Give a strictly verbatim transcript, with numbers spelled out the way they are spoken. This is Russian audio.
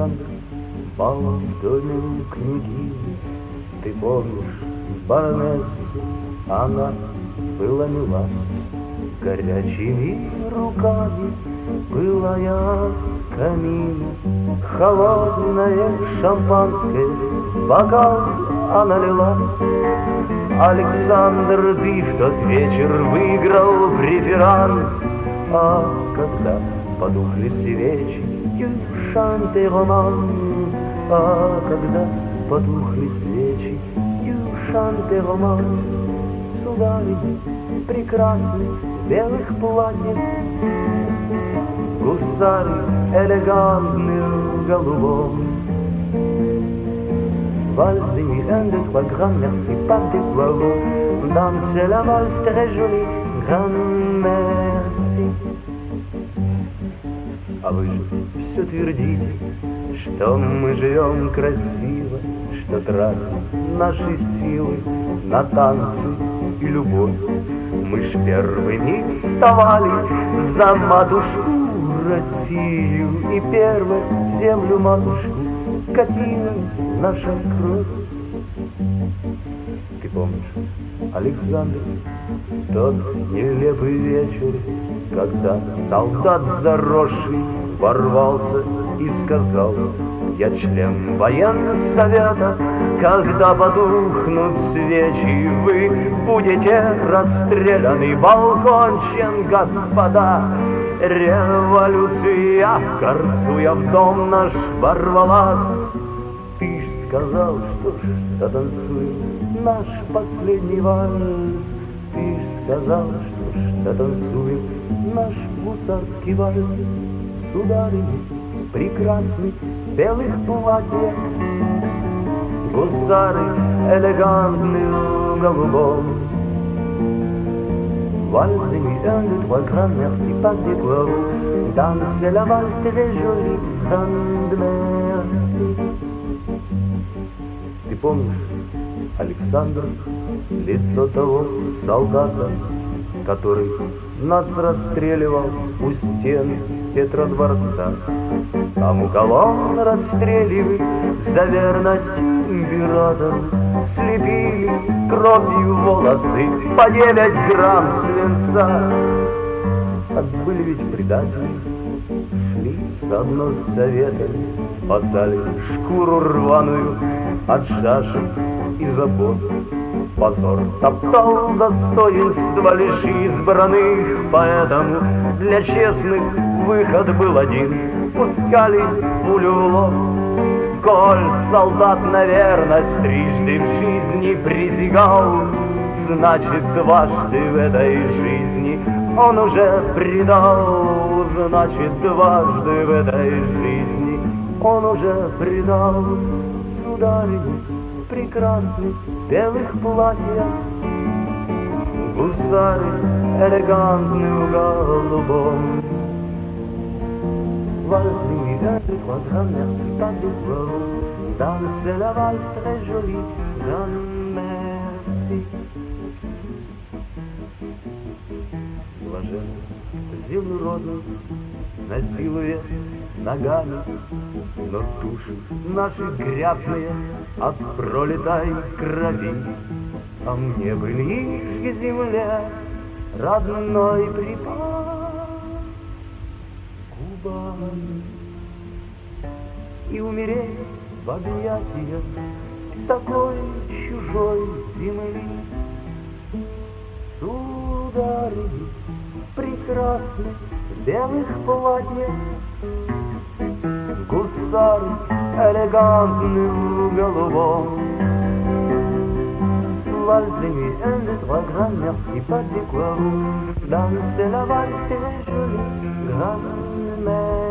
Александр, бал в доме у княгини. Ты помнишь баронессу, она была мила, горячими руками была я к камину. Холодное шампанское в бокал она лила. Александр, ты в тот вечер выиграл преферанс, а когда потухли свечи, tu chantes роман, а когда потухли свечи, tu chantes роман. Сударыни прекрасны в белых платьях, гусары элегантны в голубом. Valse de nuit, un, deux, trois, grand merci, pas de quoi vous. Dansez la valse très jolie, grand merci. А вы же все твердите, что мы живем красиво, что тратим наши силы на танцы и любовь. Мы ж первыми вставали за матушку Россию, и первой в землю матушку катилась наша кровь. Ты помнишь, Александр, тот нелепый вечер, когда солдат заросший ворвался и сказал: я член военсовета, когда потухнут свечи, вы будете расстреляны. Балкончен, господа, революция, горцуя в дом наш ворвалась. Ты ж сказал, что ж затанцуем наш последний вальс. Ты ж сказал, что ж затанцуем наш гусарский вальс. Сударыни прекрасны в белых платьях, гусары элегантны в голубом. Valse de nuit, un, deux, trois, grand merci, pas de quoi vous. Dansez la valse très jolie, grand merci. Ты помнишь, Александр, лицо того солдата, который нас расстреливал у стен Петродворца? Там кого он расстреливает за верность императору, слепили кровью волосы по девять грамм свинца. Так были ведь предатели, шли заодно с советами, спасали шкуру рваную от шашек и забот. Позор топтал достоинство лишь избранных, поэтому для честных выход был один — пускали пулю в лоб. Коль солдат на верность трижды в жизни присягал, значит, дважды в этой жизни он уже предал. Значит, дважды в этой жизни он уже предал. Сударыни прекрасны в белых платьях, гусары элегантны в голубом. Valse de nuit, un, deux, trois, grand merci, pas de quoi vous. Dansez la valse très jolie, grand merci. Блажен землю родную, насилуя ногами, но души наши грязные от пролитой крови. А мне ближе к земле родной припал губами, и умереть в объятиях такой чужой земли. Сударыни прекрасны в белых платьях, гусары элегантны в голубом. Valse de nuit, un, deux, trois, grand merci, pas de quoi vous. Dansez la valse très jolie, grand merci.